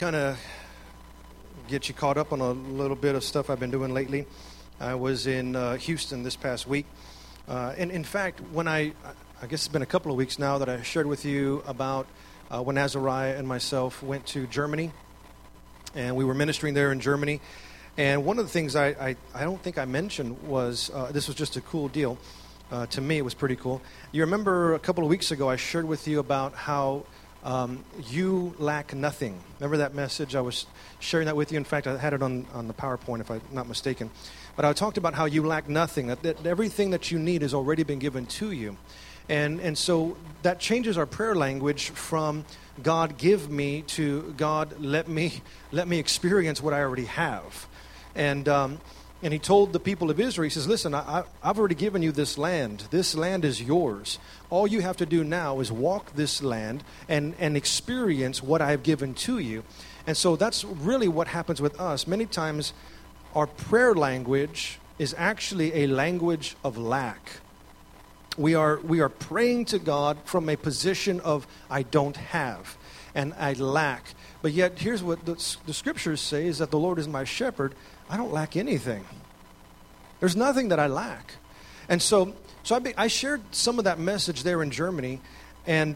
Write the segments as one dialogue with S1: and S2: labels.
S1: kind of get you caught up on a little bit of stuff I've been doing lately. I was in Houston this past week. And in fact, when I guess it's been a couple of weeks now that I shared with you about when Azariah and myself went to Germany. And we were ministering there in Germany. And one of the things I don't think I mentioned was, this was just a cool deal. To me, it was pretty cool. You remember a couple of weeks ago, I shared with you about how you lack nothing. Remember that message? I was sharing that with you. In fact, I had it on the PowerPoint, if I'm not mistaken. But I talked about how you lack nothing, that everything that you need has already been given to you. And so that changes our prayer language from God give me to God let me experience what I already have. And he told the people of Israel, he says, listen, I've already given you this land. This land is yours. All you have to do now is walk this land and experience what I have given to you. And so that's really what happens with us. Many times our prayer language is actually a language of lack. We are praying to God from a position of I don't have and I lack. But yet here's what the scriptures say is that the Lord is my shepherd. I don't lack anything. There's nothing that I lack. And so I shared some of that message there in Germany, and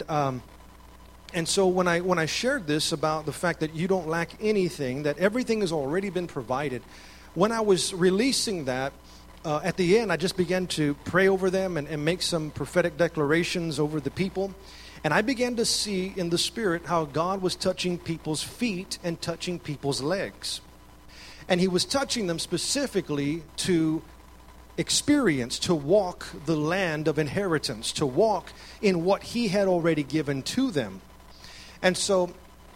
S1: so when I shared this about the fact that you don't lack anything, that everything has already been provided, when I was releasing that, at the end I just began to pray over them and make some prophetic declarations over the people. And I began to see in the Spirit how God was touching people's feet and touching people's legs. And he was touching them specifically to experience, to walk the land of inheritance, to walk in what he had already given to them. And so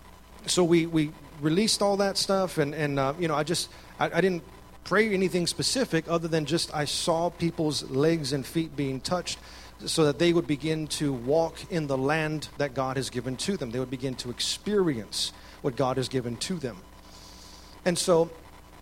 S1: we released all that stuff, and I didn't pray anything specific other than just I saw people's legs and feet being touched so that they would begin to walk in the land that God has given to them. They would begin to experience what God has given to them. And so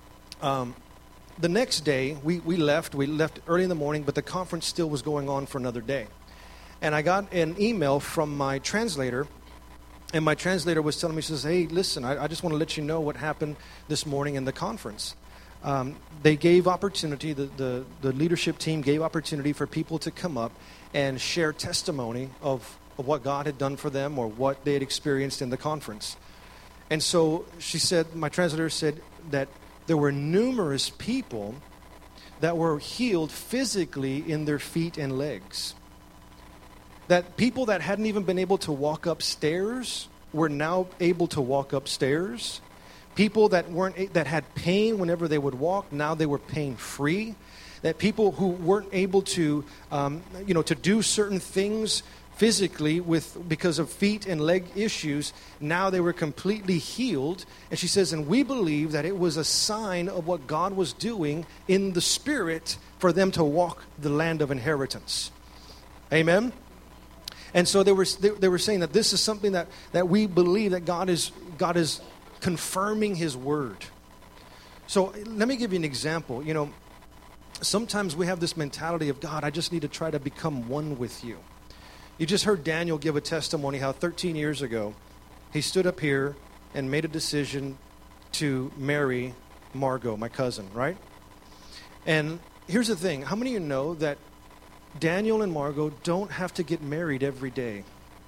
S1: the next day, we left early in the morning, but the conference still was going on for another day. And I got an email from my translator, and my translator was telling me, she says, hey, listen, I just want to let you know what happened this morning in the conference. They gave opportunity, the leadership team gave opportunity for people to come up and share testimony of what God had done for them or what they had experienced in the conference. And so she said, my translator said that there were numerous people that were healed physically in their feet and legs. That people that hadn't even been able to walk upstairs were now able to walk upstairs. People that had pain whenever they would walk, now they were pain-free. That people who weren't able to do certain things physically because of feet and leg issues, now they were completely healed. And she says, and we believe that it was a sign of what God was doing in the Spirit for them to walk the land of inheritance. Amen? And so they were saying that this is something that we believe that God is confirming His word. So let me give you an example. Sometimes we have this mentality of, God, I just need to try to become one with you. You just heard Daniel give a testimony how 13 years ago he stood up here and made a decision to marry Margot, my cousin, right? And here's the thing. How many of you know that Daniel and Margot don't have to get married every day?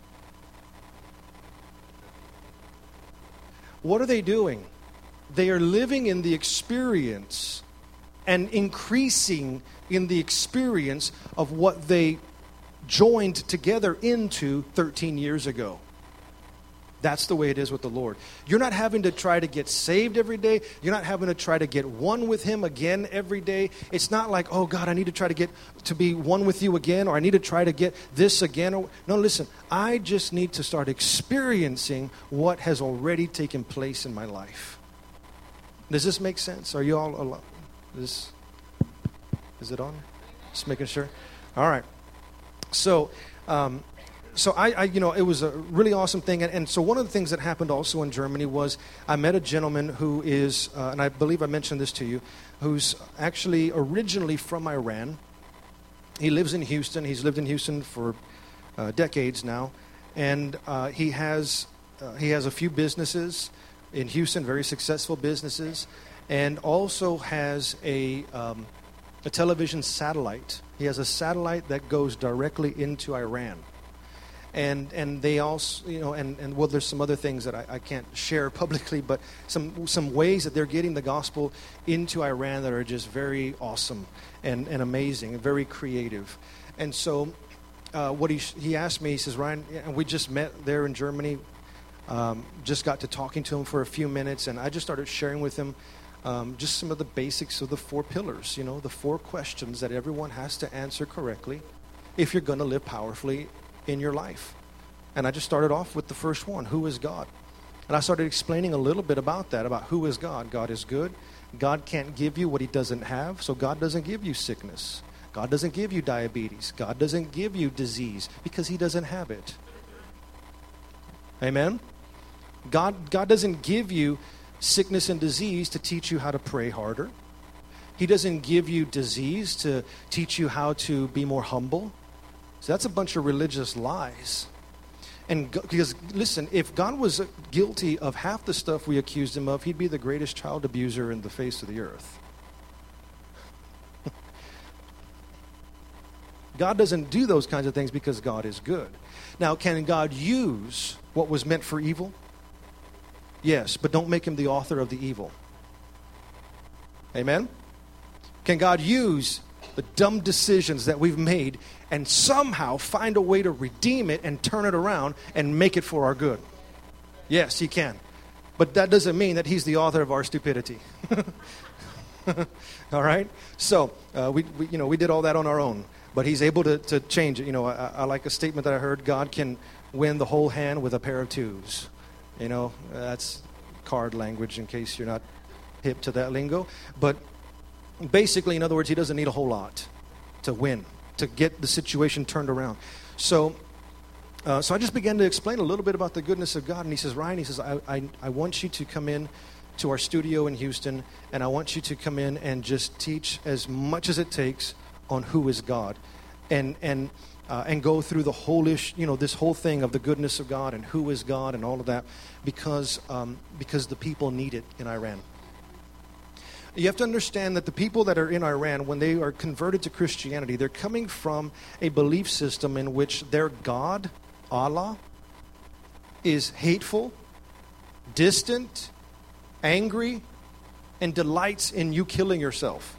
S1: What are they doing? They are living in the experience and increasing in the experience of what they joined together into 13 years ago. That's the way it is with the Lord. You're not having to try to get saved every day. You're not having to try to get one with Him again every day. It's not like, oh God, I need to try to get to be one with you again, or I need to try to get this again. No, listen, I just need to start experiencing what has already taken place in my life. Does this make sense? Are you all alone? Is it on? Just making sure. All right. So I it was a really awesome thing. And so one of the things that happened also in Germany was I met a gentleman who is, and I believe I mentioned this to you, who's actually originally from Iran. He lives in Houston. He's lived in Houston for decades now. And he has a few businesses. in Houston, very successful businesses, and also has a television satellite. He has a satellite that goes directly into Iran. And they also, and well, there's some other things that I can't share publicly, but some ways that they're getting the gospel into Iran that are just very awesome and amazing and very creative. And so what he asked me, he says, Ryan, and we just met there in Germany, just got to talking to him for a few minutes, and I just started sharing with him just some of the basics of the 4 pillars, the 4 questions that everyone has to answer correctly if you're going to live powerfully in your life. And I just started off with the first one, who is God? And I started explaining a little bit about that, about who is God. God is good. God can't give you what he doesn't have, so God doesn't give you sickness. God doesn't give you diabetes. God doesn't give you disease because he doesn't have it. Amen? God doesn't give you sickness and disease to teach you how to pray harder. He doesn't give you disease to teach you how to be more humble. So that's a bunch of religious lies. And because, listen, if God was guilty of half the stuff we accused him of, he'd be the greatest child abuser in the face of the earth. God doesn't do those kinds of things because God is good. Now, can God use what was meant for evil? Yes, but don't make him the author of the evil. Amen? Can God use the dumb decisions that we've made and somehow find a way to redeem it and turn it around and make it for our good? Yes, he can. But that doesn't mean that he's the author of our stupidity. All right? So, we did all that on our own. But he's able to change it. I like a statement that I heard, God can win the whole hand with a pair of twos. That's card language in case you're not hip to that lingo. But basically, in other words, he doesn't need a whole lot to win, to get the situation turned around. So I just began to explain a little bit about the goodness of God. And he says, Ryan, I want you to come in to our studio in Houston, and I want you to come in and just teach as much as it takes on who is God, and go through the whole this whole thing of the goodness of God and who is God and all of that, because the people need it in Iran. You have to understand that the people that are in Iran, when they are converted to Christianity, they're coming from a belief system in which their God, Allah, is hateful, distant, angry, and delights in you killing yourself.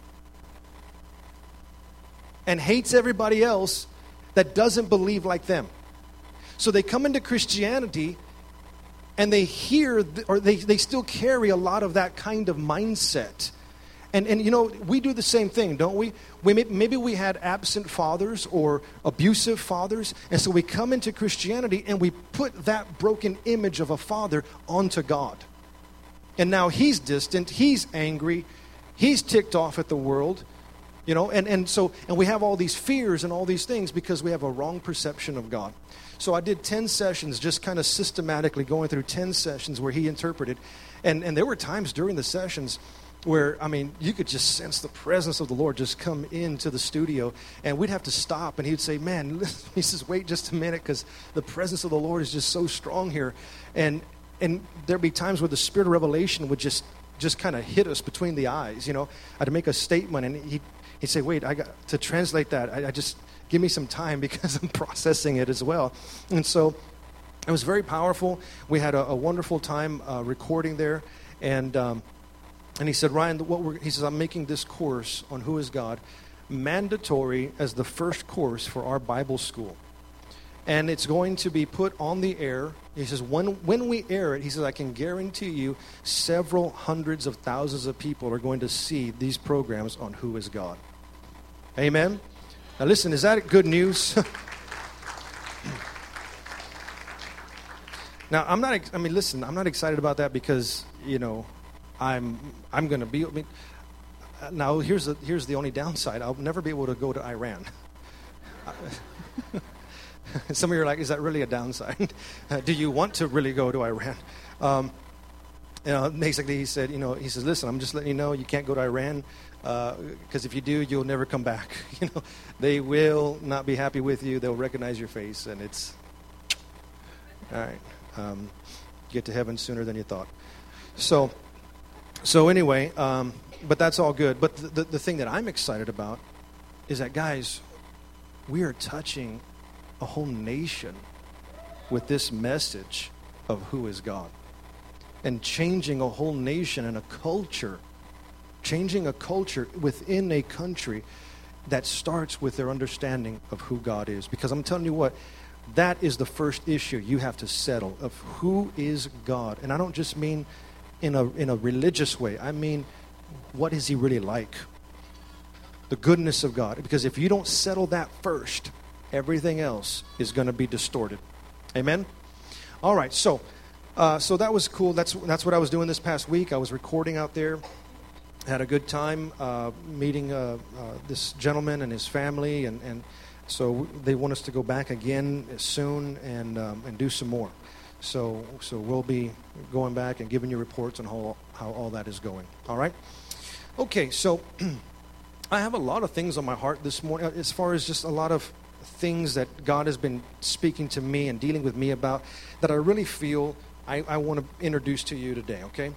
S1: And hates everybody else that doesn't believe like them. So they come into Christianity and they hear, or they still carry a lot of that kind of mindset. And we do the same thing, don't we? Maybe we had absent fathers or abusive fathers, and so we come into Christianity and we put that broken image of a father onto God. And now he's distant, he's angry, he's ticked off at the world. And we have all these fears and all these things because we have a wrong perception of God. So I did 10 sessions, just kind of systematically going through 10 sessions where he interpreted. And there were times during the sessions where, you could just sense the presence of the Lord just come into the studio. And we'd have to stop, and he'd say, man, he says, wait just a minute, because the presence of the Lord is just so strong here. And there'd be times where the spirit of revelation would just kind of hit us between the eyes. I'd make a statement, and he'd say, wait, I got to translate that. I just, give me some time because I'm processing it as well. And so it was very powerful. We had a wonderful time recording there. And he said, Ryan, he says, I'm making this course on who is God mandatory as the first course for our Bible school. And it's going to be put on the air. He says, when we air it, he says, I can guarantee you several hundreds of thousands of people are going to see these programs on who is God. Amen? Now listen, is that good news? Now, I'm not excited about that because, I'm going to be, now here's the only downside. I'll never be able to go to Iran. Some of you are like, is that really a downside? Do you want to really go to Iran? Basically he said, he says, listen, I'm just letting you know you can't go to Iran because if you do, you'll never come back. They will not be happy with you. They'll recognize your face, and it's all right. get to heaven sooner than you thought. So anyway, but that's all good. But the thing that I'm excited about is that, guys, we are touching a whole nation with this message of who is God, and changing a whole nation and a culture, changing a culture within a country that starts with their understanding of who God is. Because I'm telling you what, that is the first issue you have to settle, of who is God. And I don't just mean in a religious way. I mean, what is he really like? The goodness of God. Because if you don't settle that first, everything else is going to be distorted. Amen? All right, so that was cool. That's what I was doing this past week. I was recording out there. Had a good time meeting this gentleman and his family, and so they want us to go back again soon and do some more. So we'll be going back and giving you reports on how all that is going. All right? Okay, so I have a lot of things on my heart this morning, as far as just a lot of things that God has been speaking to me and dealing with me about, that I really feel I want to introduce to you today, okay?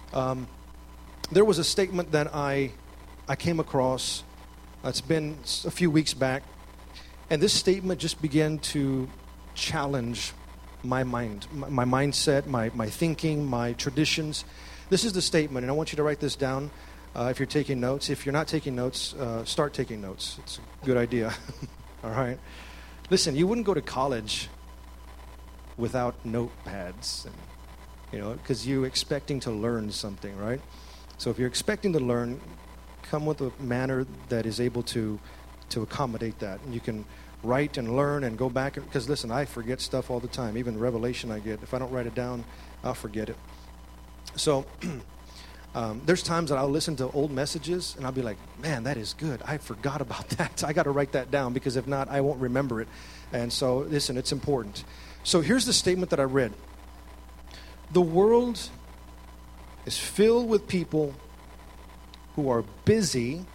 S1: There was a statement that I came across. It's been a few weeks back, and this statement just began to challenge my mind, my mindset, my thinking, my traditions. This is the statement, and I want you to write this down if you're taking notes. If you're not taking notes, start taking notes. It's a good idea. All right? Listen, you wouldn't go to college without notepads, and, because you're expecting to learn something, right? So if you're expecting to learn, come with a manner that is able to accommodate that. And you can write and learn and go back. Because, listen, I forget stuff all the time. Even revelation I get. If I don't write it down, I'll forget it. So there's times that I'll listen to old messages, and I'll be like, man, that is good. I forgot about that. I got to write that down, because if not, I won't remember it. And so, listen, it's important. So here's the statement that I read. The world is filled with people who are busy,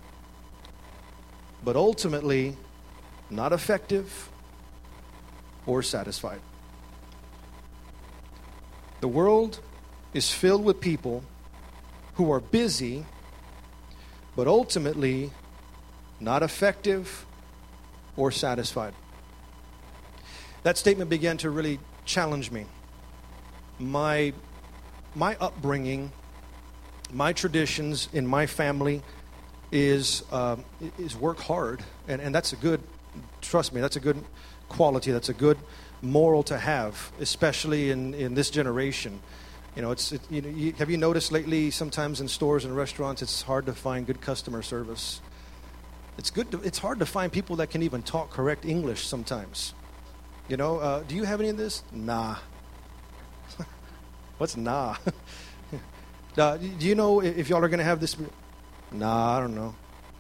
S1: but ultimately not effective or satisfied. The world is filled with people who are busy, but ultimately not effective or satisfied. That statement began to really challenge me. My upbringing, my traditions in my family is work hard, and that's a good, trust me, that's a good quality, that's a good moral to have, especially in this generation. Have you noticed lately, sometimes in stores and restaurants, it's hard to find good customer service. It's hard to find people that can even talk correct English sometimes. Do you have any of this? Nah. What's nah? Do you know if y'all are going to have this? Nah, I don't know.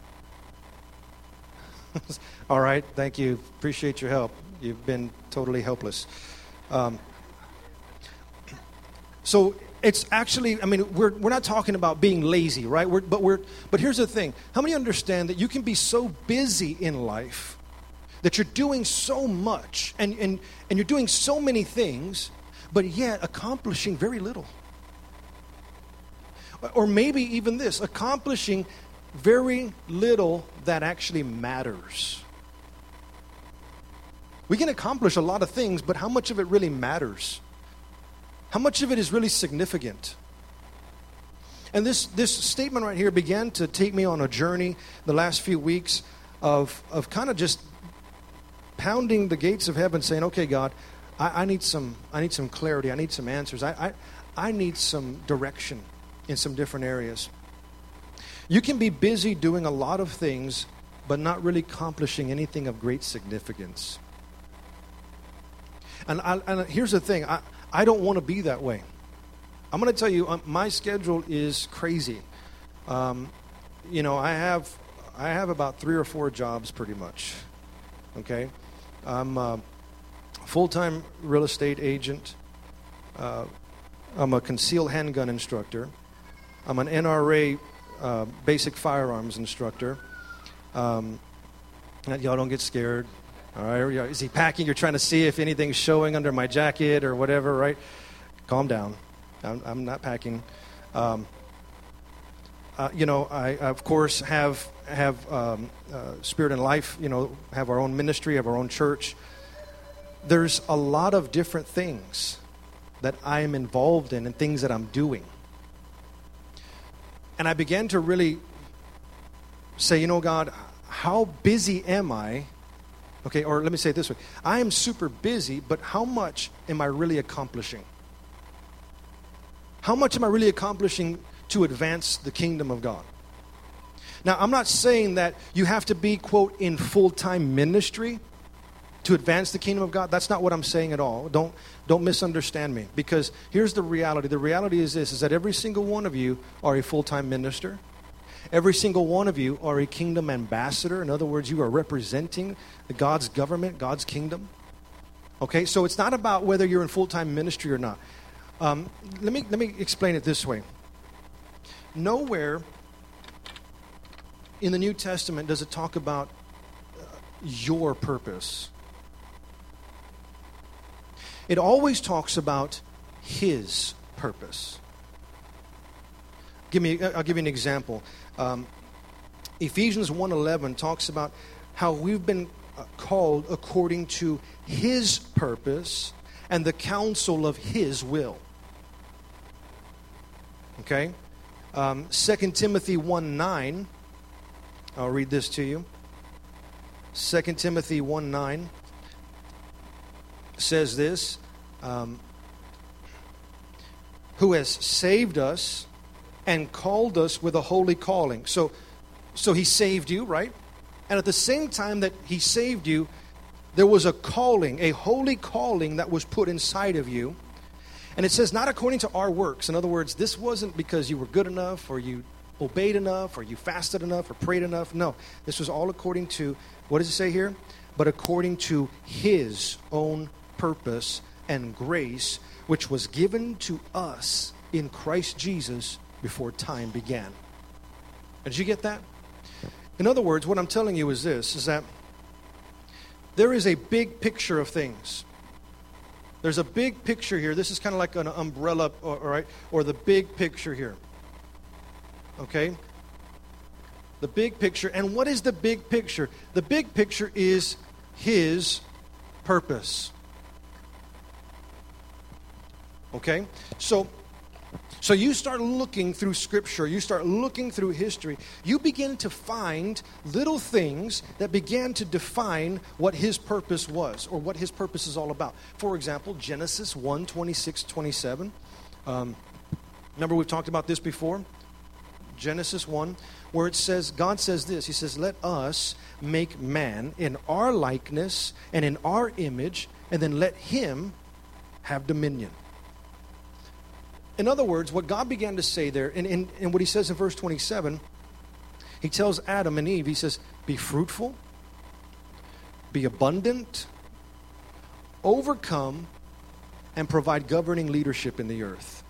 S1: All right, thank you. Appreciate your help. You've been totally helpless. So it's actually, we're not talking about being lazy, right? But here's the thing. How many understand that you can be so busy in life that you're doing so much and you're doing so many things, but yet accomplishing very little? Or maybe even this, accomplishing very little that actually matters. We can accomplish a lot of things, but how much of it really matters? How much of it is really significant? And this statement right here began to take me on a journey the last few weeks of kind of just pounding the gates of heaven, saying, okay, God, I need some clarity. I need some answers. I need some direction in some different areas. You can be busy doing a lot of things, but not really accomplishing anything of great significance. And here's the thing. I don't want to be that way. I'm going to tell you, my schedule is crazy. I have about 3 or 4 jobs pretty much. Okay? I'm a full-time real estate agent. I'm a concealed handgun instructor. I'm an NRA basic firearms instructor. Y'all don't get scared. All right, is he packing? You're trying to see if anything's showing under my jacket or whatever, right? Calm down. I'm not packing. I of course have Spirit and Life. Have our own ministry, have our own church. There's a lot of different things that I am involved in and things that I'm doing. And I began to really say, God, how busy am I? Okay, or let me say it this way. I am super busy, but how much am I really accomplishing? How much am I really accomplishing to advance the kingdom of God? Now, I'm not saying that you have to be, quote, in full-time ministry to advance the kingdom of God. That's not what I'm saying at all. Don't misunderstand me. Because here's the reality. The reality is this, is that every single one of you are a full-time minister. Every single one of you are a kingdom ambassador. In other words, you are representing God's government, God's kingdom. Okay, so it's not about whether you're in full-time ministry or not. Let me explain it this way. Nowhere in the New Testament does it talk about your purpose. It always talks about His purpose. I'll give you an example. Ephesians 1:11 talks about how we've been called according to His purpose and the counsel of His will. Okay? 2 Timothy 1:9. I'll read this to you. 2 Timothy 1:9 says this, who has saved us and called us with a holy calling. So He saved you, right? And at the same time that He saved you, there was a calling, a holy calling that was put inside of you. And it says, not according to our works. In other words, this wasn't because you were good enough or you obeyed enough or you fasted enough or prayed enough. No, this was all according to, what does it say here? But according to His own purpose and grace, which was given to us in Christ Jesus before time began. Did you get that? In other words, what I'm telling you is this, is that there is a big picture of things. There's a big picture here. This is kind of like an umbrella, or the big picture here. Okay? The big picture. And what is the big picture? The big picture is His purpose. Okay? So you start looking through Scripture, you start looking through history, you begin to find little things that began to define what His purpose was, or what His purpose is all about. For example, Genesis 1:26-27. Remember we've talked about this before? Genesis 1, where it says, God says this, He says, let us make man in our likeness and in our image, and then let him have dominion. In other words, what God began to say there, and what He says in verse 27, He tells Adam and Eve, He says, be fruitful, be abundant, overcome, and provide governing leadership in the earth.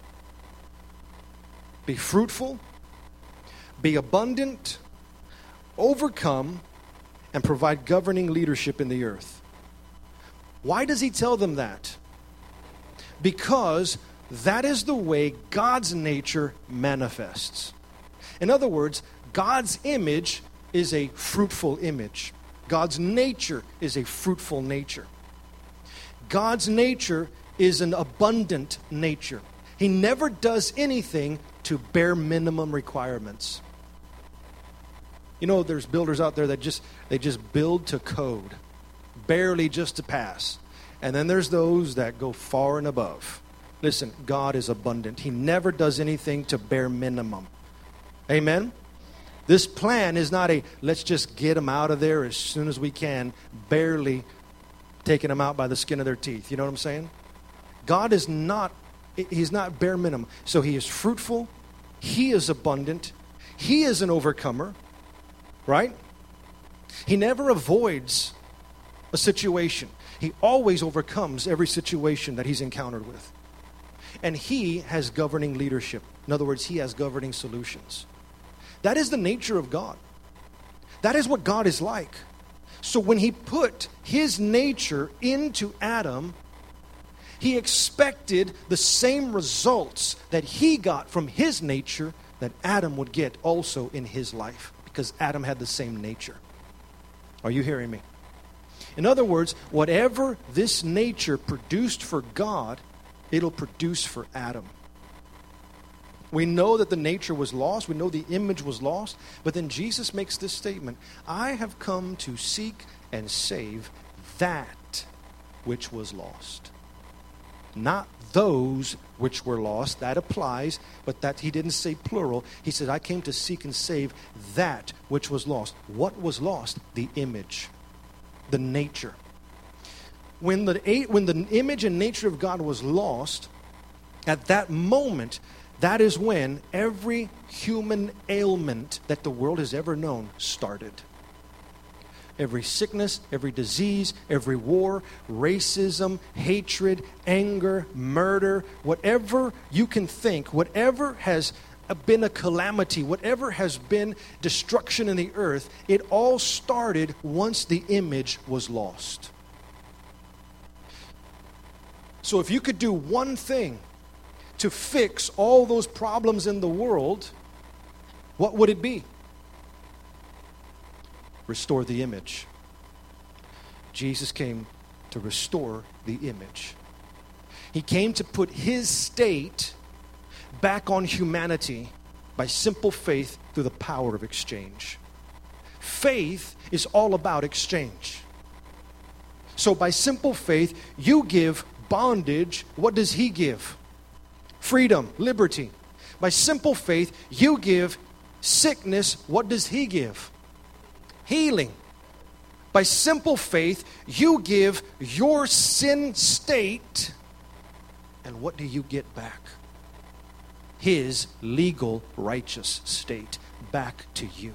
S1: Be fruitful, be abundant, overcome, and provide governing leadership in the earth. Why does He tell them that? Because that is the way God's nature manifests. In other words, God's image is a fruitful image. God's nature is a fruitful nature. God's nature is an abundant nature. He never does anything to bare minimum requirements. There's builders out there that just build to code, barely just to pass. And then there's those that go far and above. Listen, God is abundant. He never does anything to bare minimum. Amen? This plan is not let's just get them out of there as soon as we can, barely taking them out by the skin of their teeth. You know what I'm saying? God is not, He's not bare minimum. So He is fruitful. He is abundant. He is an overcomer. Right? He never avoids a situation. He always overcomes every situation that He's encountered with. And He has governing leadership. In other words, He has governing solutions. That is the nature of God. That is what God is like. So when He put His nature into Adam, He expected the same results that he got from his nature that Adam would get also in his life, because Adam had the same nature. Are you hearing me? In other words, whatever this nature produced for God, it'll produce for Adam. We know that the nature was lost. We know the image was lost. But then Jesus makes this statement, I have come to seek and save that which was lost. Not those which were lost. That applies, but that he didn't say plural. He said, I came to seek and save that which was lost. What was lost? The image, the nature. When the image and nature of God was lost, at that moment, that is when every human ailment that the world has ever known started. Every sickness, every disease, every war, racism, hatred, anger, murder, whatever you can think, whatever has been a calamity, whatever has been destruction in the earth, it all started once the image was lost. So if you could do one thing to fix all those problems in the world, what would it be? Restore the image. Jesus came to restore the image. He came to put his state back on humanity by simple faith through the power of exchange. Faith is all about exchange. So by simple faith, you give bondage. What does he give? Freedom, liberty. By simple faith, you give sickness. What does he give? Healing. By simple faith, you give your sin state, and what do you get back? His legal, righteous state back to you.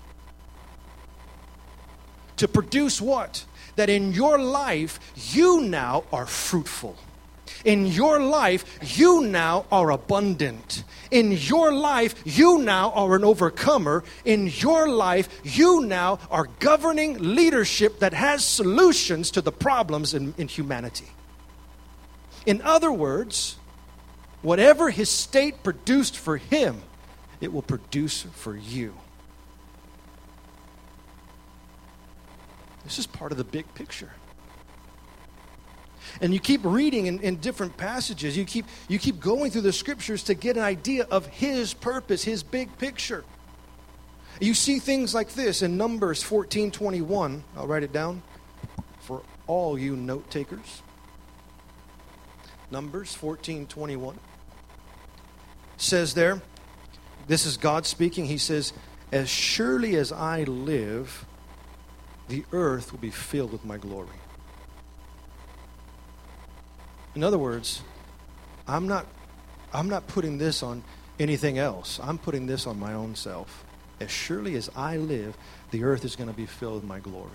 S1: To produce what? That in your life, you now are fruitful. In your life, you now are abundant. In your life, you now are an overcomer. In your life, you now are governing leadership that has solutions to the problems in humanity. In other words, whatever his state produced for him, it will produce for you. This is part of the big picture. And you keep reading in different passages. You keep going through the scriptures to get an idea of his purpose, his big picture. You see things like this in Numbers 14:21. I'll write it down for all you note takers. Numbers 14:21 says there, this is God speaking. He says, as surely as I live, the earth will be filled with my glory. In other words, I'm not putting this on anything else. I'm putting this on my own self. As surely as I live, the earth is going to be filled with my glory.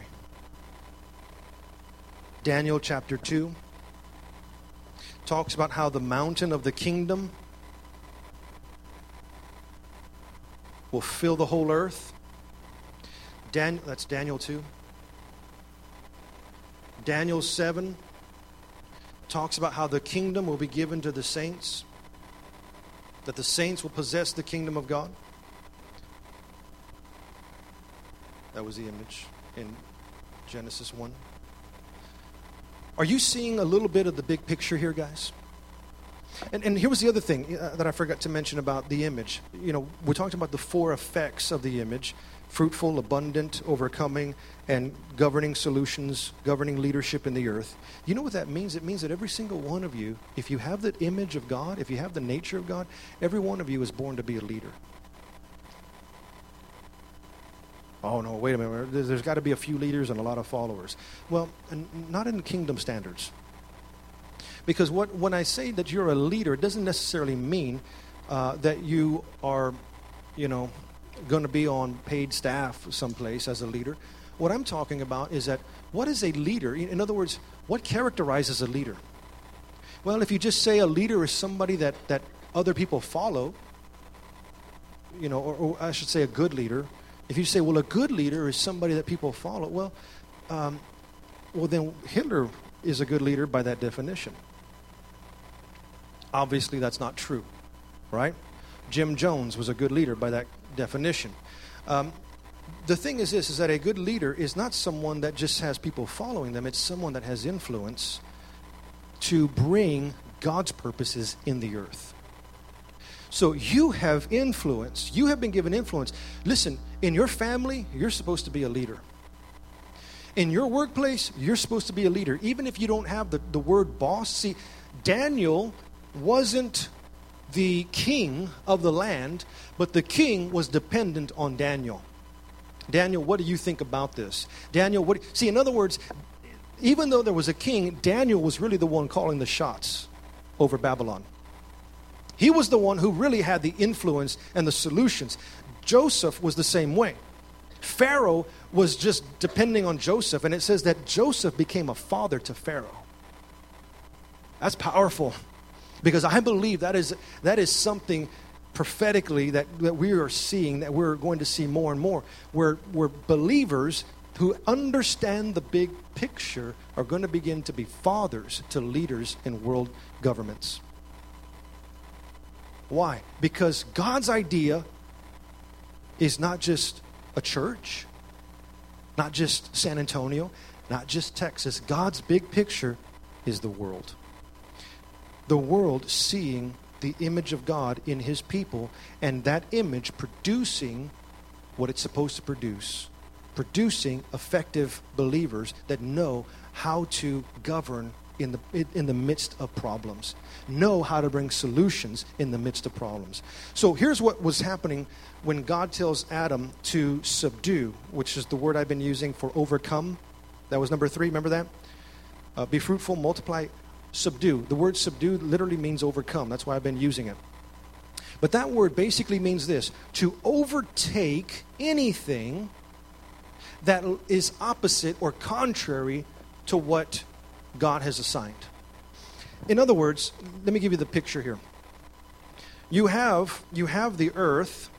S1: Daniel chapter 2 talks about how the mountain of the kingdom will fill the whole earth. That's Daniel 2. Daniel 7 talks about how the kingdom will be given to the saints, that the saints will possess the kingdom of God. That was the image in Genesis 1. Are you seeing a little bit of the big picture here, guys? And here was the other thing that I forgot to mention about the image. You know, we talked about the 4 effects of the image: fruitful, abundant, overcoming, and governing solutions, governing leadership in the earth. You know what that means? It means that every single one of you, if you have the image of God, if you have the nature of God, every one of you is born to be a leader. Oh, no, wait a minute. There's got to be a few leaders and a lot of followers. Well, not in kingdom standards. Because when I say that you're a leader, it doesn't necessarily mean that you are, going to be on paid staff someplace as a leader. What I'm talking about is that what is a leader? In other words, what characterizes a leader? Well, if you just say a leader is somebody that other people follow, or I should say a good leader. If you say, well, a good leader is somebody that people follow, well, then Hitler is a good leader by that definition. Obviously, that's not true, right? Jim Jones was a good leader by that definition. The thing is this, is that a good leader is not someone that just has people following them. It's someone that has influence to bring God's purposes in the earth. So you have influence. You have been given influence. Listen, in your family, you're supposed to be a leader. In your workplace, you're supposed to be a leader. Even if you don't have the word boss. See, Daniel wasn't the king of the land, but the king was dependent on Daniel. Daniel, what do you think about this? Daniel, see, in other words, even though there was a king, Daniel was really the one calling the shots over Babylon. He was the one who really had the influence and the solutions. Joseph was the same way. Pharaoh was just depending on Joseph, and it says that Joseph became a father to Pharaoh. That's powerful, because I believe that is something prophetically that we are seeing, that we're going to see more and more, where believers who understand the big picture are going to begin to be fathers to leaders in world governments. Why? Because God's idea is not just a church, not just San Antonio, not just Texas. God's big picture is the world. The world seeing the image of God in his people, and that image producing what it's supposed to produce. Producing effective believers that know how to govern in the midst of problems. Know how to bring solutions in the midst of problems. So here's what was happening when God tells Adam to subdue, which is the word I've been using for overcome. That was number 3, remember that? Be fruitful, multiply, subdue. The word subdue literally means overcome. That's why I've been using it. But that word basically means this: to overtake anything that is opposite or contrary to what God has assigned. In other words, let me give you the picture here. You have the earth,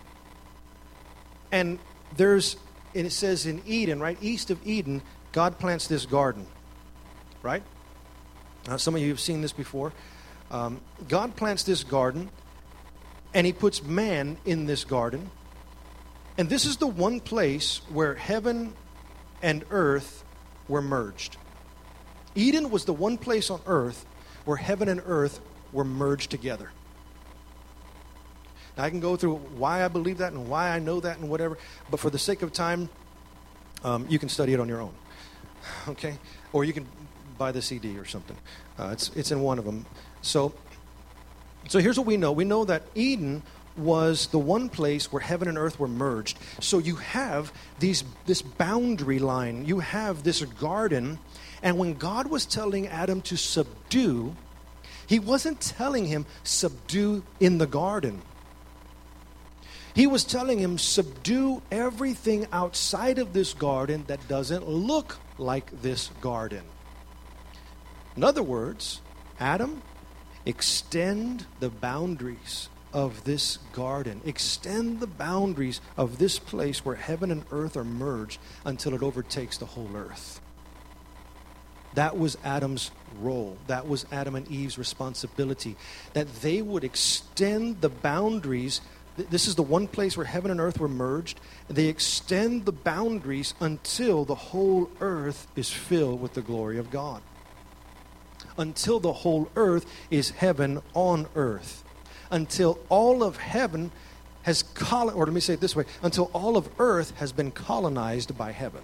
S1: and it says in Eden, right, east of Eden, God plants this garden, right? Some of you have seen this before. God plants this garden, and he puts man in this garden. And this is the one place where heaven and earth were merged. Eden was the one place on earth where heaven and earth were merged together. Now, I can go through why I believe that and why I know that and whatever, but for the sake of time, you can study it on your own. Okay? Or you can buy the CD or something. It's in one of them. So here's what we know. We know that Eden was the one place where heaven and earth were merged. So you have this boundary line. You have this garden. And when God was telling Adam to subdue, he wasn't telling him subdue in the garden. He was telling him subdue everything outside of this garden that doesn't look like this garden. In other words, Adam, extend the boundaries of this garden. Extend the boundaries of this place where heaven and earth are merged until it overtakes the whole earth. That was Adam's role. That was Adam and Eve's responsibility. That they would extend the boundaries. This is the one place where heaven and earth were merged. They extend the boundaries until the whole earth is filled with the glory of God. Until the whole earth is heaven on earth. Until all of heaven has or let me say it this way, until all of earth has been colonized by heaven.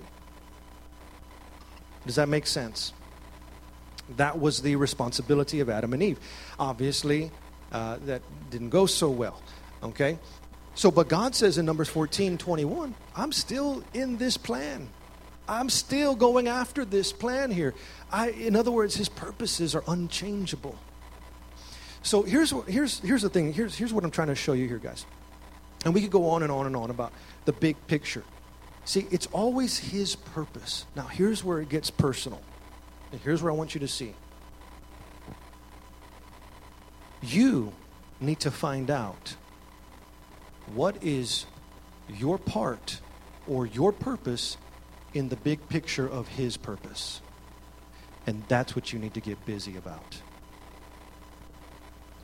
S1: Does that make sense? That was the responsibility of Adam and Eve. Obviously, that didn't go so well. Okay? So, but God says in Numbers 14:21, I'm still in this plan. I'm still going after this plan here. In other words, his purposes are unchangeable. So here's the thing. Here's what I'm trying to show you here, guys. And we could go on and on and on about the big picture. See, it's always his purpose. Now, here's where it gets personal. And here's where I want you to see. You need to find out what is your part or your purpose in the big picture of his purpose. And that's what you need to get busy about.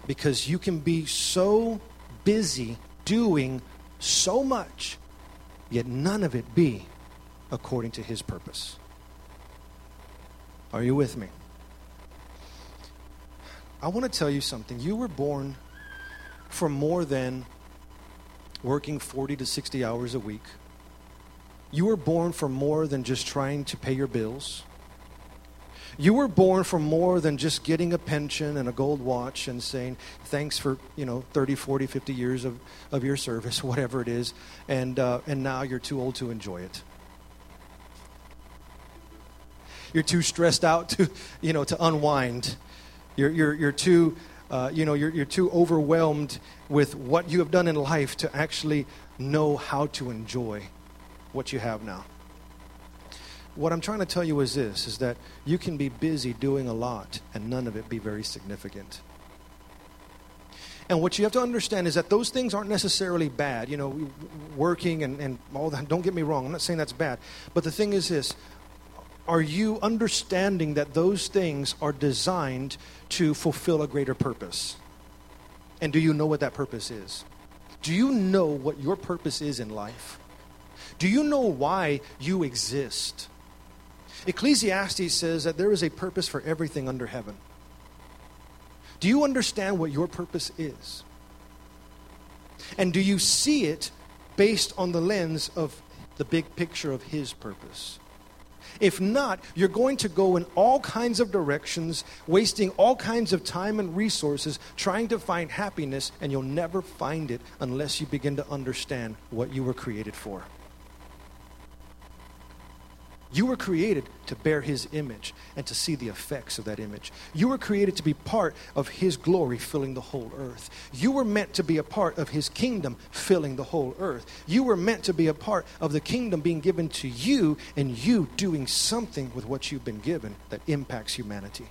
S1: because you can be so busy doing so much, yet none of it be according to His purpose. Are you with me? I want to tell you something. You were born for more than working 40 to 60 hours a week. You were born for more than just trying to pay your bills. You were born for more than just getting a pension and a gold watch and saying, thanks for, 30, 40, 50 years of your service, whatever it is, and now you're too old to enjoy it. You're too stressed out to unwind. You're too you're too overwhelmed with what you have done in life to actually know how to enjoy what you have now. What I'm trying to tell you is this, is that you can be busy doing a lot and none of it be very significant. And what you have to understand is that those things aren't necessarily bad. Working and all that. Don't get me wrong. I'm not saying that's bad. But the thing is this. Are you understanding that those things are designed to fulfill a greater purpose? And do you know what that purpose is? Do you know what your purpose is in life? Do you know why you exist? Ecclesiastes says that there is a purpose for everything under heaven. Do you understand what your purpose is? And do you see it based on the lens of the big picture of His purpose? If not, you're going to go in all kinds of directions, wasting all kinds of time and resources trying to find happiness, and you'll never find it unless you begin to understand what you were created for. You were created to bear His image and to see the effects of that image. You were created to be part of His glory filling the whole earth. You were meant to be a part of His kingdom filling the whole earth. You were meant to be a part of the kingdom being given to you and you doing something with what you've been given that impacts humanity.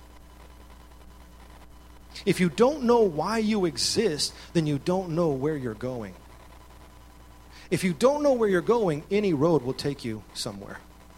S1: If you don't know why you exist, then you don't know where you're going. If you don't know where you're going, any road will take you somewhere.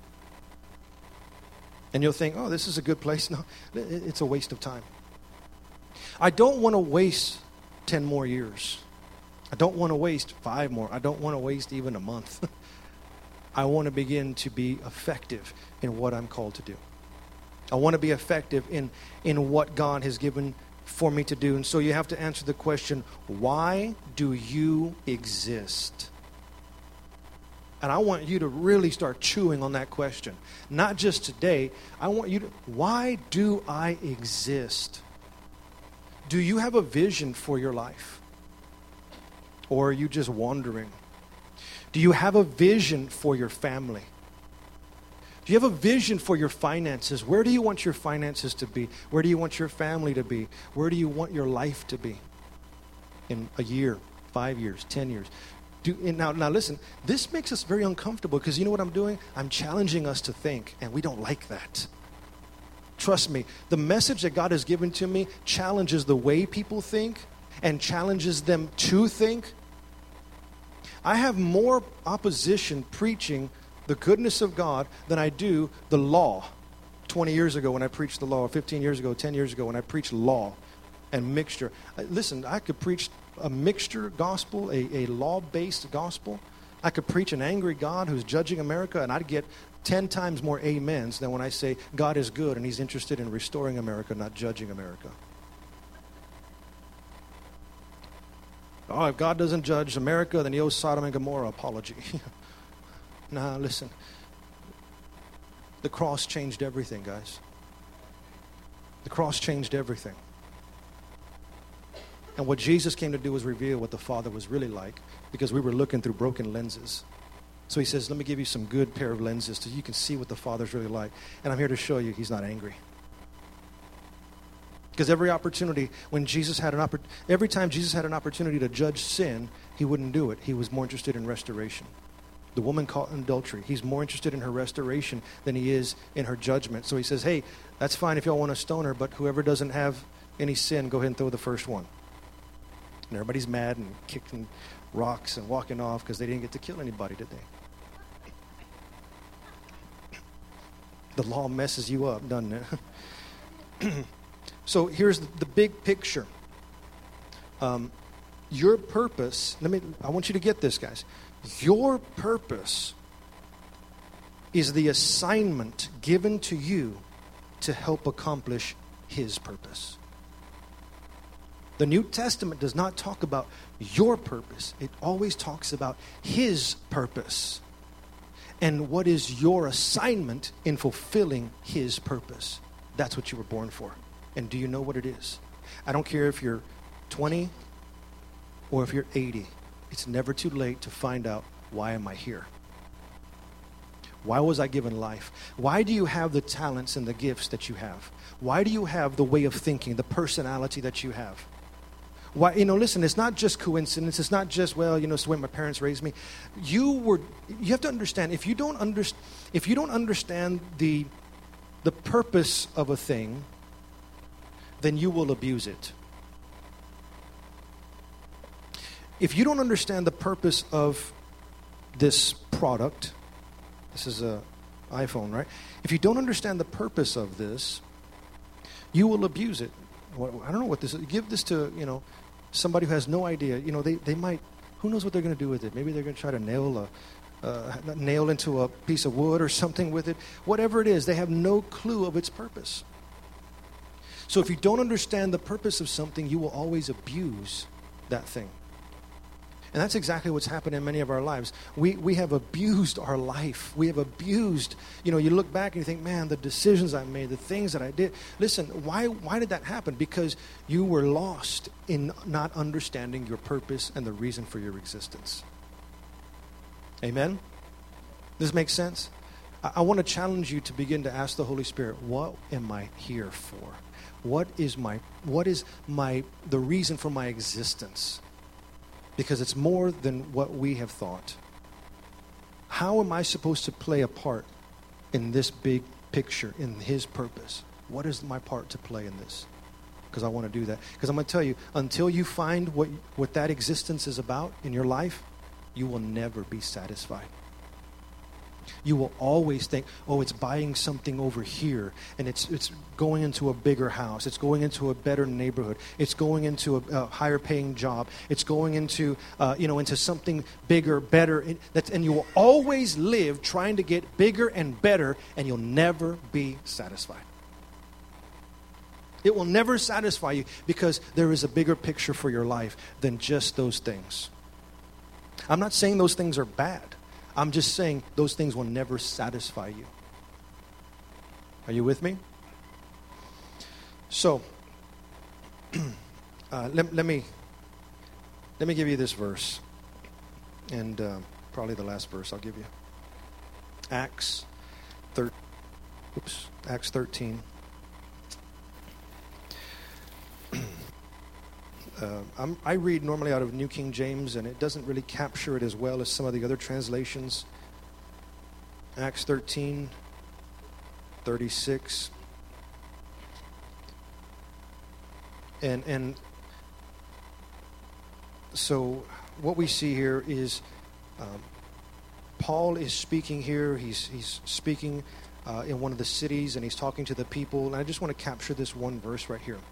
S1: And you'll think, oh, this is a good place. No, it's a waste of time. I don't want to waste 10 more years. I don't want to waste 5 more. I don't want to waste even a month. I want to begin to be effective in what I'm called to do. I want to be effective in what God has given for me to do. And so you have to answer the question, why do you exist? And I want you to really start chewing on that question. Not just today. I want you to, why do I exist? Do you have a vision for your life? Or are you just wandering? Do you have a vision for your family? Do you have a vision for your finances? Where do you want your finances to be? Where do you want your family to be? Where do you want your life to be? In a year, 5 years, 10 years. Now listen, this makes us very uncomfortable because you know what I'm doing? I'm challenging us to think, and we don't like that. Trust me, the message that God has given to me challenges the way people think and challenges them to think. I have more opposition preaching the goodness of God than I do the law. 20 years ago when I preached the law, 15 years ago, 10 years ago when I preached law and mixture. Listen, I could preach a mixture gospel, a law-based gospel. I could preach an angry God who's judging America, and I'd get 10 times more amens than when I say God is good and He's interested in restoring America, not judging America. Oh, if God doesn't judge America, then He owes Sodom and Gomorrah apology. Nah, listen. The cross changed everything, guys. The cross changed everything. And what Jesus came to do was reveal what the Father was really like, because we were looking through broken lenses. So He says, let me give you some good pair of lenses so you can see what the Father's really like. And I'm here to show you He's not angry. Because every opportunity, every time Jesus had an opportunity to judge sin, He wouldn't do it. He was more interested in restoration. The woman caught in adultery, He's more interested in her restoration than He is in her judgment. So He says, hey, that's fine if y'all want to stone her, but whoever doesn't have any sin, go ahead and throw the first one. And everybody's mad and kicking rocks and walking off because they didn't get to kill anybody, did they? The law messes you up, doesn't it? So here's the big picture. Your purpose, I want you to get this, guys. Your purpose is the assignment given to you to help accomplish His purpose. The New Testament does not talk about your purpose. It always talks about His purpose. And what is your assignment in fulfilling His purpose? That's what you were born for. And do you know what it is? I don't care if you're 20 or if you're 80. It's never too late to find out, why am I here? Why was I given life? Why do you have the talents and the gifts that you have? Why do you have the way of thinking, the personality that you have? Why, listen, it's not just coincidence. It's not just, it's the way my parents raised me. You have to understand, if you don't understand the purpose of a thing, then you will abuse it. If you don't understand the purpose of this product, this is an iPhone, right? If you don't understand the purpose of this, you will abuse it. I don't know what this is. Give this to, somebody who has no idea. They might, who knows what they're going to do with it? Maybe they're going to try to nail into a piece of wood or something with it. Whatever it is, they have no clue of its purpose. So if you don't understand the purpose of something, you will always abuse that thing. And that's exactly what's happened in many of our lives. We have abused our life. We have abused, you look back and you think, man, the decisions I made, the things that I did. Listen, why did that happen? Because you were lost in not understanding your purpose and the reason for your existence. Amen? Does this make sense? I want to challenge you to begin to ask the Holy Spirit, what am I here for? What is the reason for my existence? Because it's more than what we have thought. How am I supposed to play a part in this big picture, in His purpose? What is my part to play in this? Because I want to do that. Because I'm going to tell you, until you find what that existence is about in your life, you will never be satisfied. You will always think, it's buying something over here, and it's going into a bigger house. It's going into a better neighborhood. It's going into a higher paying job. It's going into, into something bigger, better. And you will always live trying to get bigger and better, and you'll never be satisfied. It will never satisfy you because there is a bigger picture for your life than just those things. I'm not saying those things are bad. I'm just saying those things will never satisfy you. Are you with me? So, let me give you this verse, and probably the last verse I'll give you. Acts 13. I read normally out of New King James, and it doesn't really capture it as well as some of the other translations. Acts 13:36. And so what we see here is Paul is speaking here. He's speaking in one of the cities, and he's talking to the people. And I just want to capture this one verse right here.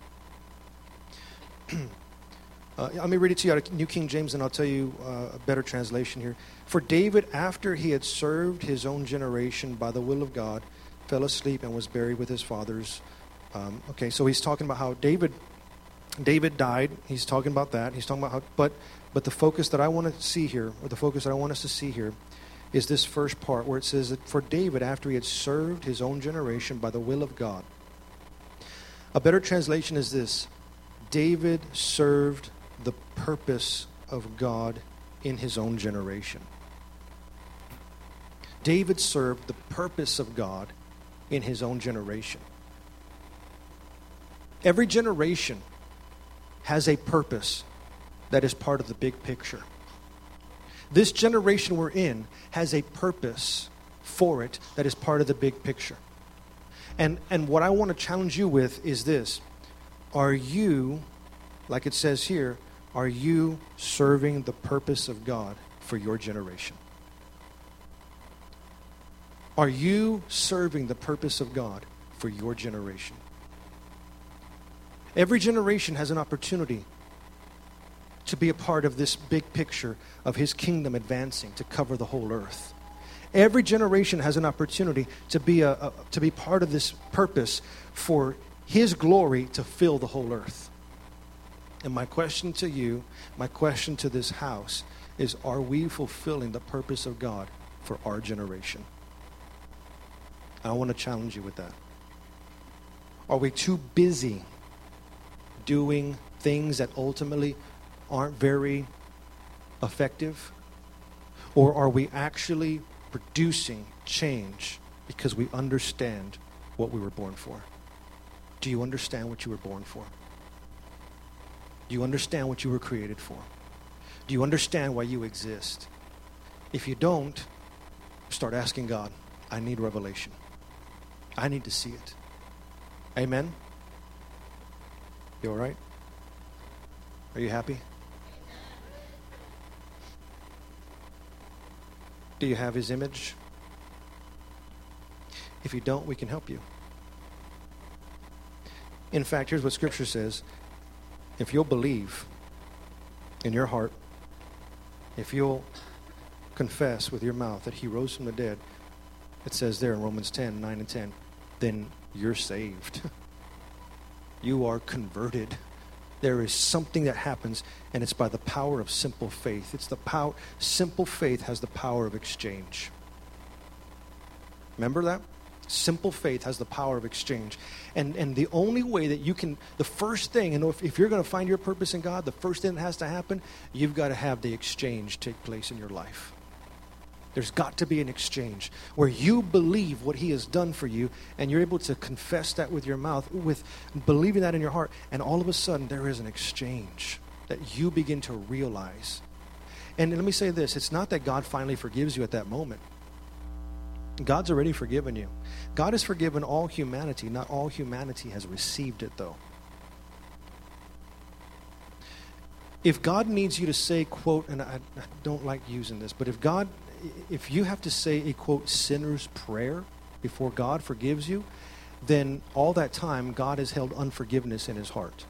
S1: Let me read it to you out of New King James, and I'll tell you a better translation here. For David, after he had served his own generation by the will of God, fell asleep and was buried with his fathers. So he's talking about how David died. He's talking about that. He's talking about how, but the focus that I want to see here, or the focus that I want us to see here, is this first part where it says that for David, after he had served his own generation by the will of God. A better translation is this: David served the purpose of God in his own generation. David served the purpose of God in his own generation. Every generation has a purpose that is part of the big picture. This generation we're in has a purpose for it that is part of the big picture. And what I want to challenge you with is this: are you, like it says here, are you serving the purpose of God for your generation? Are you serving the purpose of God for your generation? Every generation has an opportunity to be a part of this big picture of his kingdom advancing to cover the whole earth. Every generation has an opportunity to be part of this purpose for his glory to fill the whole earth. And my question to you, my question to this house is, are we fulfilling the purpose of God for our generation? I want to challenge you with that. Are we too busy doing things that ultimately aren't very effective? Or are we actually producing change because we understand what we were born for? Do you understand what you were born for? Do you understand what you were created for? Do you understand why you exist? If you don't, start asking God, I need revelation. I need to see it. Amen? You all right? Are you happy? Do you have his image? If you don't, we can help you. In fact, here's what Scripture says. If you'll believe in your heart, if you'll confess with your mouth that he rose from the dead, it says there in Romans 10, 9 and 10, then you're saved. You are converted. There is something that happens, and it's by the power of simple faith. It's the power. Simple faith has the power of exchange. Remember that? Simple faith has the power of exchange. And the only way that you can, the first thing, and if you're going to find your purpose in God, the first thing that has to happen, you've got to have the exchange take place in your life. There's got to be an exchange where you believe what he has done for you, and you're able to confess that with your mouth, with believing that in your heart, and all of a sudden there is an exchange that you begin to realize. And let me say this, it's not that God finally forgives you at that moment. God's already forgiven you. God has forgiven all humanity. Not all humanity has received it, though. If God needs you to say, quote, and I don't like using this, but if you have to say a, quote, sinner's prayer before God forgives you, then all that time God has held unforgiveness in his heart.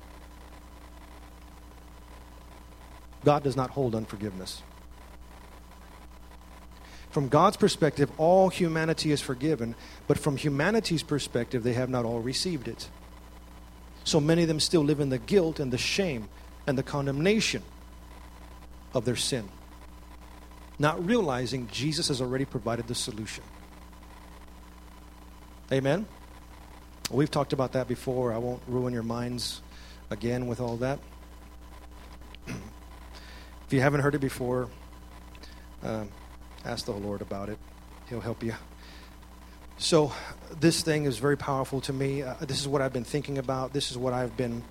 S1: God does not hold unforgiveness. From God's perspective, all humanity is forgiven, but from humanity's perspective, they have not all received it. So many of them still live in the guilt and the shame and the condemnation of their sin, not realizing Jesus has already provided the solution. Amen? We've talked about that before. I won't ruin your minds again with all that. If you haven't heard it before, ask the Lord about it. He'll help you. So this thing is very powerful to me. This is what I've been thinking about. This is what I've been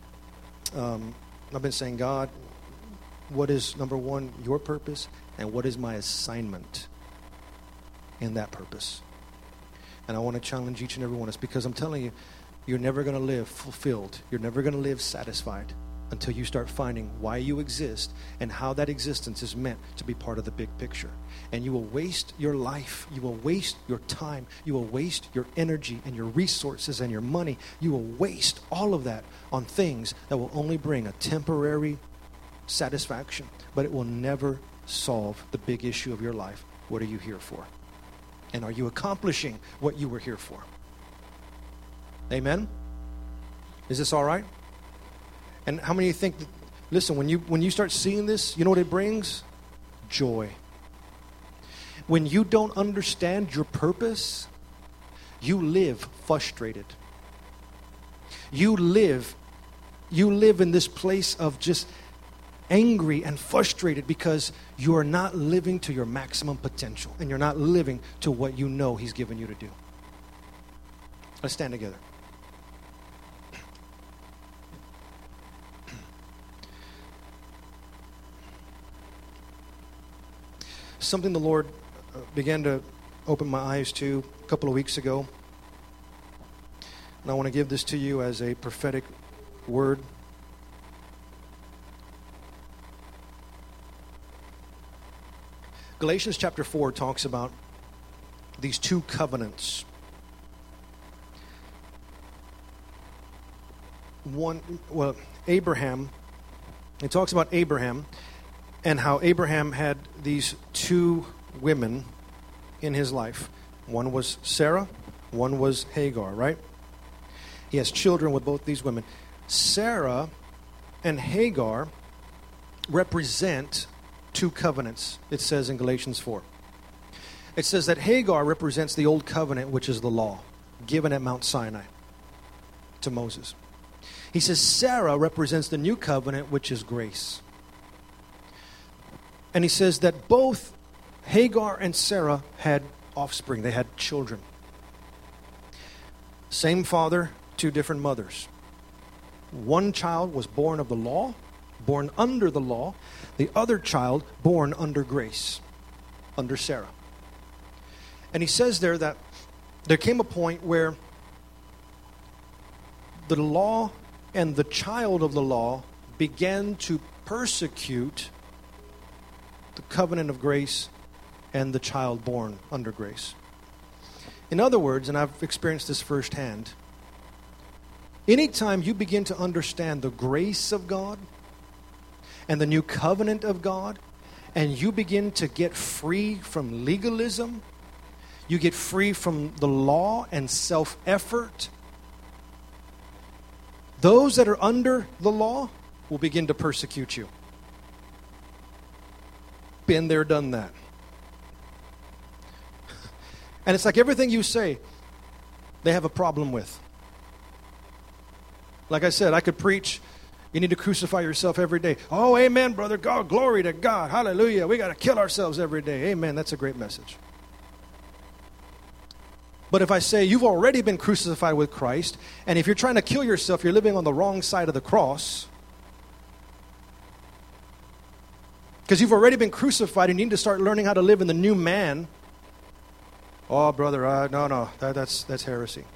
S1: saying, God, what is, number one, your purpose, and what is my assignment in that purpose? And I want to challenge each and every one of us, because I'm telling you, you're never going to live fulfilled. You're never going to live satisfied until you start finding why you exist and how that existence is meant to be part of the big picture. And you will waste your life, you will waste your time, you will waste your energy and your resources and your money. You will waste all of that on things that will only bring a temporary satisfaction, but it will never solve the big issue of your life. What are you here for? And are you accomplishing what you were here for? Amen? Is this all right? And how many of you think that, listen, when you start seeing this, you know what it brings? Joy. When you don't understand your purpose, you live frustrated. You live in this place of just angry and frustrated because you are not living to your maximum potential, and you're not living to what you know he's given you to do. Let's stand together. Something the Lord began to open my eyes to a couple of weeks ago. And I want to give this to you as a prophetic word. Galatians chapter 4 talks about these two covenants. Abraham It talks about Abraham and how Abraham had these two women in his life. One was Sarah, one was Hagar, right? He has children with both these women. Sarah and Hagar represent two covenants, it says in Galatians 4. It says that Hagar represents the old covenant, which is the law, given at Mount Sinai to Moses. He says Sarah represents the new covenant, which is grace. And he says that both Hagar and Sarah had offspring. They had children. Same father, two different mothers. One child was born of the law, born under the law. The other child born under grace, under Sarah. And he says there that there came a point where the law and the child of the law began to persecute the covenant of grace and the child born under grace. In other words, and I've experienced this firsthand, anytime you begin to understand the grace of God and the new covenant of God, and you begin to get free from legalism, you get free from the law and self-effort, those that are under the law will begin to persecute you. Been there, done that. And it's like everything you say, they have a problem with. Like I said, I could preach, you need to crucify yourself every day. Oh, amen, brother. God, glory to God. Hallelujah. We got to kill ourselves every day. Amen. That's a great message. But if I say you've already been crucified with Christ, and if you're trying to kill yourself, you're living on the wrong side of the cross, because you've already been crucified and you need to start learning how to live in the new man. Oh, brother, no, that's heresy.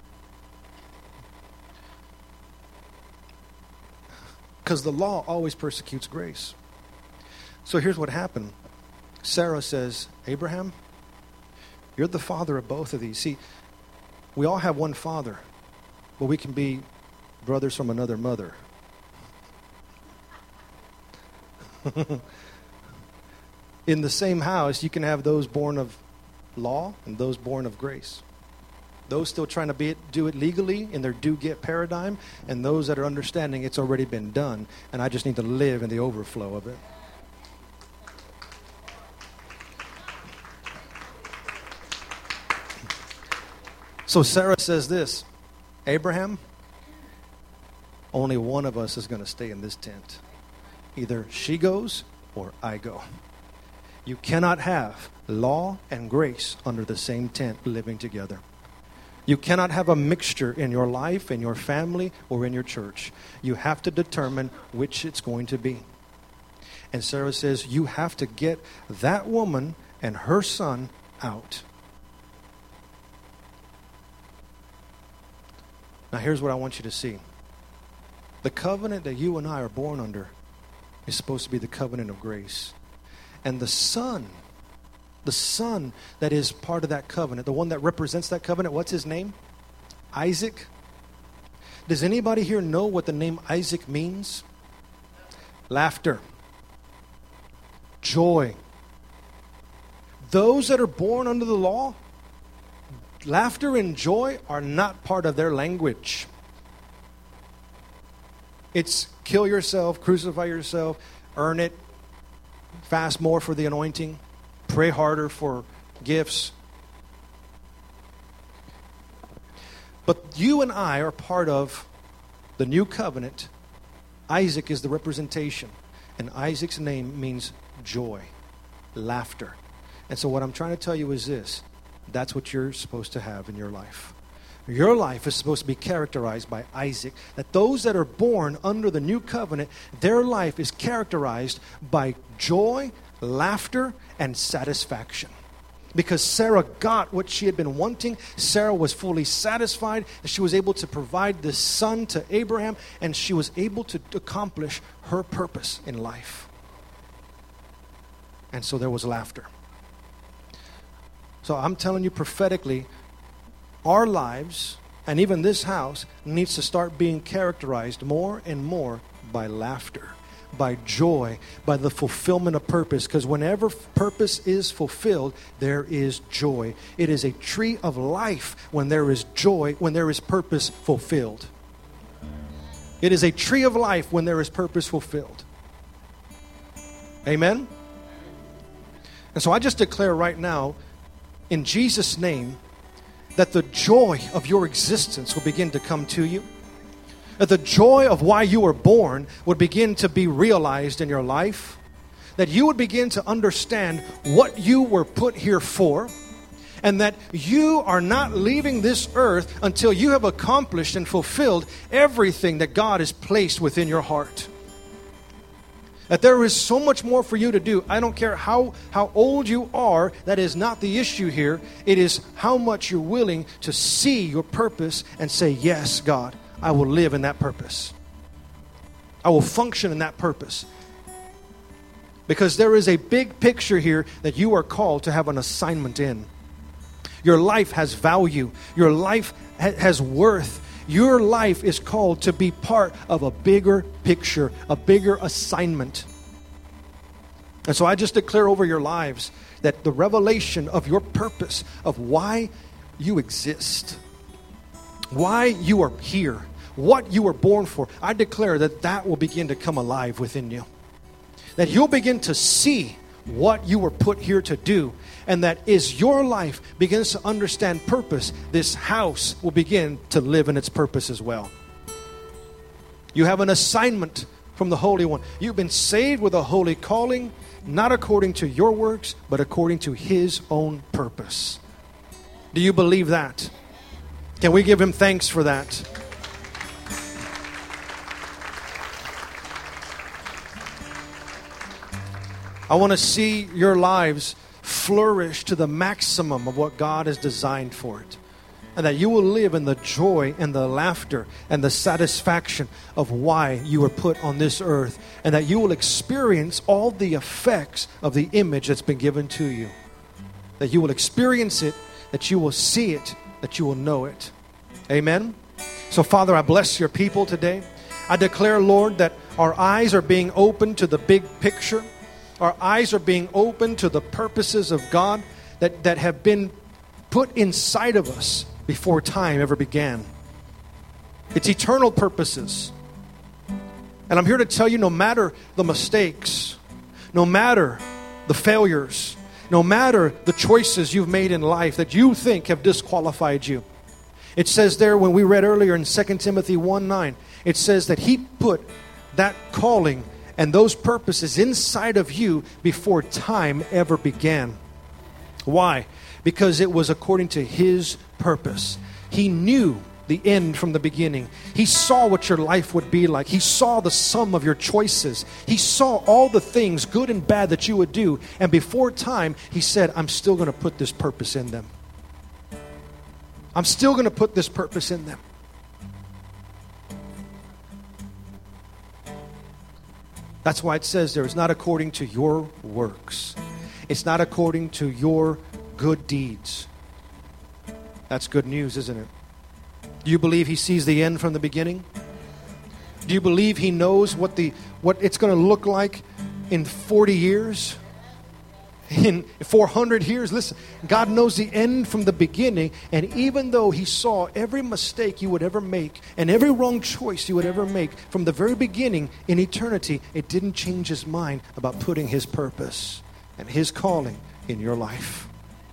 S1: Because the law always persecutes grace. So here's what happened. Sarah says, Abraham, you're the father of both of these. See, we all have one father, but we can be brothers from another mother. In the same house, you can have those born of law and those born of grace. Those still trying to do it legally in their do-get paradigm, and those that are understanding it's already been done, and I just need to live in the overflow of it. So Sarah says this, Abraham, only one of us is going to stay in this tent. Either she goes or I go. You cannot have law and grace under the same tent living together. You cannot have a mixture in your life, in your family, or in your church. You have to determine which it's going to be. And Sarah says, you have to get that woman and her son out. Now here's what I want you to see. The covenant that you and I are born under is supposed to be the covenant of grace. And the son that is part of that covenant, the one that represents that covenant, what's his name? Isaac. Does anybody here know what the name Isaac means? Laughter. Joy. Those that are born under the law, laughter and joy are not part of their language. It's kill yourself, crucify yourself, earn it, fast more for the anointing, pray harder for gifts. But you and I are part of the new covenant. Isaac is the representation. And Isaac's name means joy, laughter. And so what I'm trying to tell you is this. That's what you're supposed to have in your life. Your life is supposed to be characterized by Isaac. That those that are born under the new covenant, their life is characterized by joy, laughter, and satisfaction. Because Sarah got what she had been wanting. Sarah was fully satisfied. And she was able to provide this son to Abraham. And she was able to accomplish her purpose in life. And so there was laughter. So I'm telling you prophetically, our lives, and even this house, needs to start being characterized more and more by laughter, by joy, by the fulfillment of purpose. Because whenever purpose is fulfilled, there is joy. It is a tree of life when there is joy, when there is purpose fulfilled. It is a tree of life when there is purpose fulfilled. Amen? And so I just declare right now, in Jesus' name, that the joy of your existence will begin to come to you. That the joy of why you were born would begin to be realized in your life. That you would begin to understand what you were put here for. And that you are not leaving this earth until you have accomplished and fulfilled everything that God has placed within your heart. That there is so much more for you to do. I don't care how old you are. That is not the issue here. It is how much you're willing to see your purpose and say, yes, God, I will live in that purpose. I will function in that purpose. Because there is a big picture here that you are called to have an assignment in. Your life has value. Your life has worth. Your life is called to be part of a bigger picture, a bigger assignment. And so I just declare over your lives that the revelation of your purpose, of why you exist, why you are here, what you were born for, I declare that that will begin to come alive within you. That you'll begin to see what you were put here to do. And that as your life begins to understand purpose, this house will begin to live in its purpose as well. You have an assignment from the Holy One. You've been saved with a holy calling, not according to your works, but according to His own purpose. Do you believe that? Can we give Him thanks for that? I want to see your lives flourish to the maximum of what God has designed for it. And that you will live in the joy and the laughter and the satisfaction of why you were put on this earth. And that you will experience all the effects of the image that's been given to you. That you will experience it, that you will see it, that you will know it. Amen? So Father, I bless your people today. I declare, Lord, that our eyes are being opened to the big picture. Our eyes are being opened to the purposes of God that have been put inside of us before time ever began. It's eternal purposes. And I'm here to tell you, no matter the mistakes, no matter the failures, no matter the choices you've made in life that you think have disqualified you. It says there when we read earlier in 2 Timothy 1:9, it says that He put that calling and those purposes inside of you before time ever began. Why? Because it was according to His purpose. He knew the end from the beginning. He saw what your life would be like. He saw the sum of your choices. He saw all the things, good and bad, that you would do. And before time, He said, I'm still going to put this purpose in them. I'm still going to put this purpose in them. That's why it says there, it's not according to your works. It's not according to your good deeds. That's good news, isn't it? Do you believe He sees the end from the beginning? Do you believe He knows what it's going to look like in 40 years? In 400 years? Listen, God knows the end from the beginning. And even though He saw every mistake you would ever make and every wrong choice you would ever make from the very beginning in eternity, it didn't change His mind about putting His purpose and His calling in your life.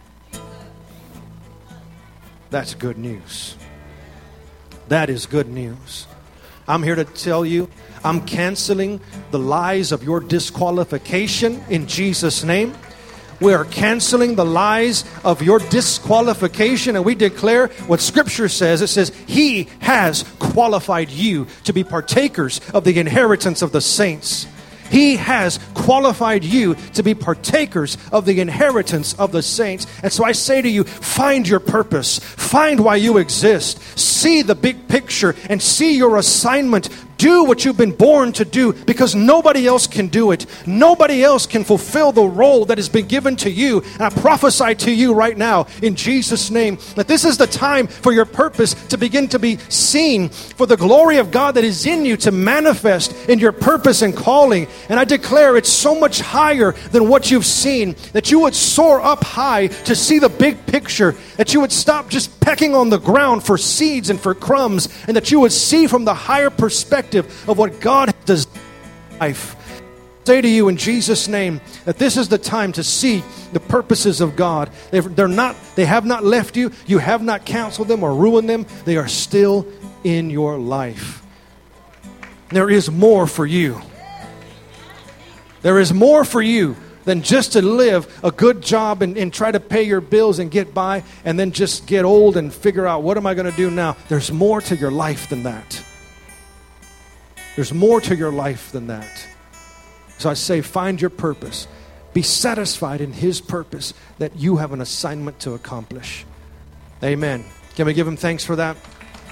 S1: That's good news. That is good news. I'm here to tell you, I'm canceling the lies of your disqualification in Jesus' name. We are canceling the lies of your disqualification, and we declare what Scripture says. It says, He has qualified you to be partakers of the inheritance of the saints. He has qualified you to be partakers of the inheritance of the saints. And so I say to you, find your purpose. Find why you exist. See the big picture and see your assignment. do what you've been born to do, because nobody else can do it. Nobody else can fulfill the role that has been given to you. And I prophesy to you right now in Jesus' name that this is the time for your purpose to begin to be seen, for the glory of God that is in you to manifest in your purpose and calling. And I declare it's so much higher than what you've seen, that you would soar up high to see the big picture, that you would stop just pecking on the ground for seeds and for crumbs, and that you would see from the higher perspective of what God does in life. I say to you in Jesus' name that this is the time to see the purposes of God. They have not left you. You have not canceled them or ruined them. They are still in your life. There is more for you. There is more for you than just to live a good job and try to pay your bills and get by, and then just get old and figure out, what am I going to do now? There's more to your life than that. There's more to your life than that. So I say, find your purpose. Be satisfied in His purpose, that you have an assignment to accomplish. Amen. Can we give Him thanks for that?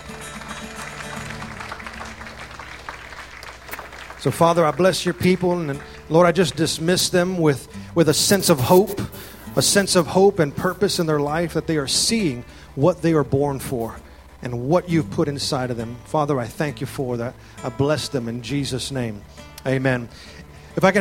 S1: So, Father, I bless your people, and Lord, I just dismiss them with a sense of hope and purpose in their life, that they are seeing what they are born for and what you've put inside of them. Father, I thank you for that. I bless them in Jesus' name. Amen. If I can